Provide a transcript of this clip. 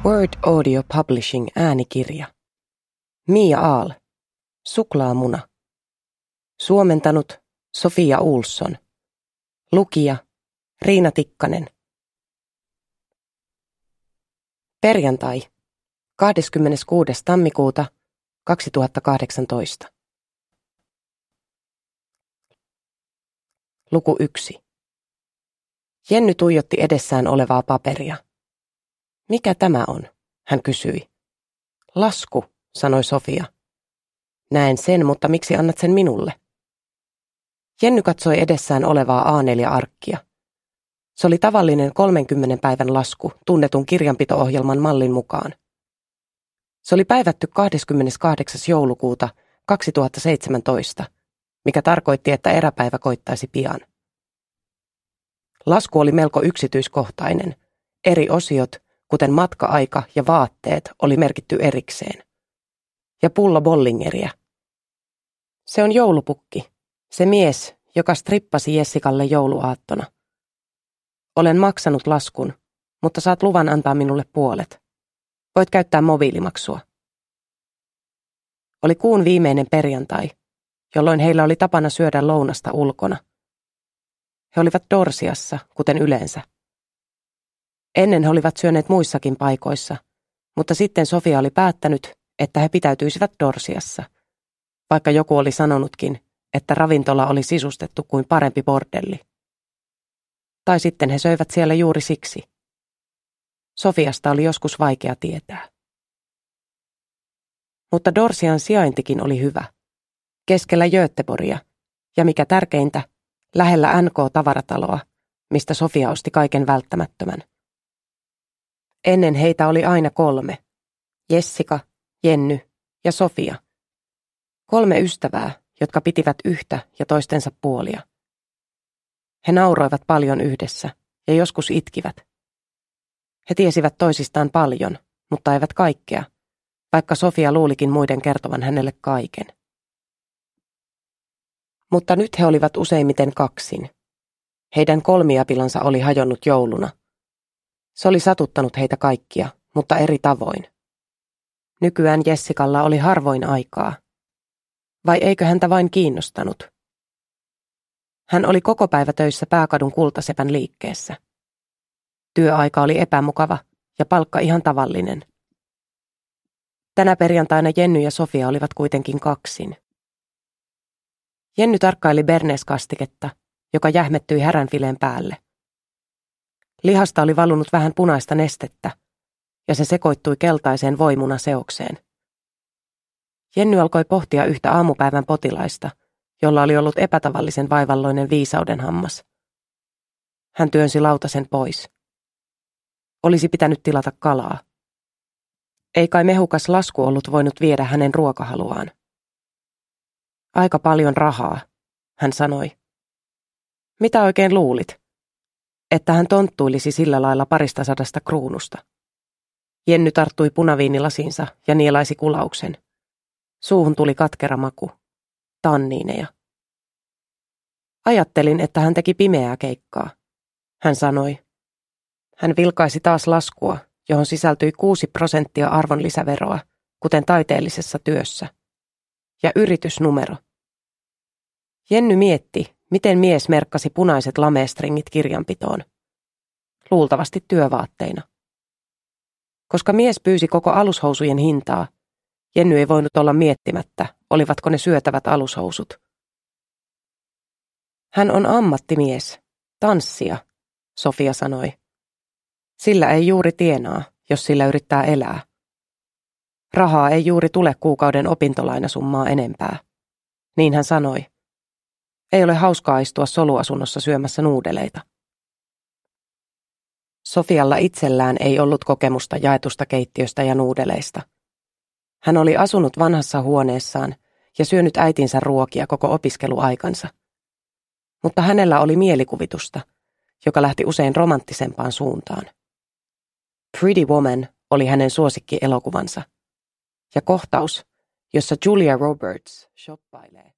Word Audio Publishing äänikirja. Mia Ahl. Suklaamuna. Suomentanut Sofia Olsson. Lukija Riina Tikkanen. Perjantai, 26. tammikuuta 2018. Luku 1. Jenny tuijotti edessään olevaa paperia. Mikä tämä on? Hän kysyi. Lasku, sanoi Sofia. Näen sen, mutta miksi annat sen minulle? Jenny katsoi edessään olevaa A4-arkkia. Se oli tavallinen 30 päivän lasku tunnetun kirjanpito-ohjelman mallin mukaan. Se oli päivätty 28. joulukuuta 2017, mikä tarkoitti, että eräpäivä koittaisi pian. Lasku oli melko yksityiskohtainen. Eri osiot, kuten matka-aika ja vaatteet, oli merkitty erikseen. Ja pullo Bollingeriä. Se on joulupukki, se mies, joka strippasi Jessikalle jouluaattona. Olen maksanut laskun, mutta saat luvan antaa minulle puolet. Voit käyttää mobiilimaksua. Oli kuun viimeinen perjantai, jolloin heillä oli tapana syödä lounasta ulkona. He olivat Dorsiassa, kuten yleensä. Ennen he olivat syöneet muissakin paikoissa, mutta sitten Sofia oli päättänyt, että he pitäytyisivät Dorsiassa, vaikka joku oli sanonutkin, että ravintola oli sisustettu kuin parempi bordelli. Tai sitten he söivät siellä juuri siksi. Sofiasta oli joskus vaikea tietää. Mutta Dorsian sijaintikin oli hyvä. Keskellä Göteborgia ja mikä tärkeintä, lähellä NK-tavarataloa, mistä Sofia osti kaiken välttämättömän. Ennen heitä oli aina 3. Jessica, Jenny ja Sofia. 3 ystävää, jotka pitivät yhtä ja toistensa puolia. He nauroivat paljon yhdessä ja joskus itkivät. He tiesivät toisistaan paljon, mutta eivät kaikkea, vaikka Sofia luulikin muiden kertovan hänelle kaiken. Mutta nyt he olivat useimmiten kaksin. Heidän kolmiapilansa oli hajonnut jouluna. Se oli satuttanut heitä kaikkia, mutta eri tavoin. Nykyään Jessicalla oli harvoin aikaa. Vai eikö häntä vain kiinnostanut? Hän oli koko päivä töissä Pääkadun Kultasepän liikkeessä. Työaika oli epämukava ja palkka ihan tavallinen. Tänä perjantaina Jenny ja Sofia olivat kuitenkin kaksin. Jenny tarkkaili Bernes-kastiketta, joka jähmettyi häränfileen päälle. Lihasta oli valunut vähän punaista nestettä, ja se sekoittui keltaiseen voimunaseokseen. Jenny alkoi pohtia yhtä aamupäivän potilaista, jolla oli ollut epätavallisen vaivalloinen viisauden hammas. Hän työnsi lautasen pois. Olisi pitänyt tilata kalaa. Ei kai mehukas lasku ollut voinut viedä hänen ruokahaluaan. Aika paljon rahaa, hän sanoi. Mitä oikein luulit? Että hän tonttuilisi sillä lailla 200 kruunusta. Jenny tarttui punaviinilasiinsa ja nielaisi kulauksen. Suuhun tuli katkera maku. Tanniineja. Ajattelin, että hän teki pimeää keikkaa. Hän sanoi. Hän vilkaisi taas laskua, johon sisältyi 6% arvonlisäveroa, kuten taiteellisessa työssä. Ja yritysnumero. Jenny mietti, miten mies merkkasi punaiset lameestringit kirjanpitoon. Luultavasti työvaatteina. Koska mies pyysi koko alushousujen hintaa, Jenny ei voinut olla miettimättä, olivatko ne syötävät alushousut. Hän on ammattimies, tanssija, Sofia sanoi. Sillä ei juuri tienaa, jos sillä yrittää elää. Rahaa ei juuri tule kuukauden opintolainasummaa enempää. Niin hän sanoi. Ei ole hauskaa istua soluasunnossa syömässä nuudeleita. Sofialla itsellään ei ollut kokemusta jaetusta keittiöstä ja nuudeleista. Hän oli asunut vanhassa huoneessaan ja syönyt äitinsä ruokia koko opiskeluaikansa. Mutta hänellä oli mielikuvitusta, joka lähti usein romanttisempaan suuntaan. Pretty Woman oli hänen suosikkielokuvansa. Ja kohtaus, jossa Julia Roberts shoppailee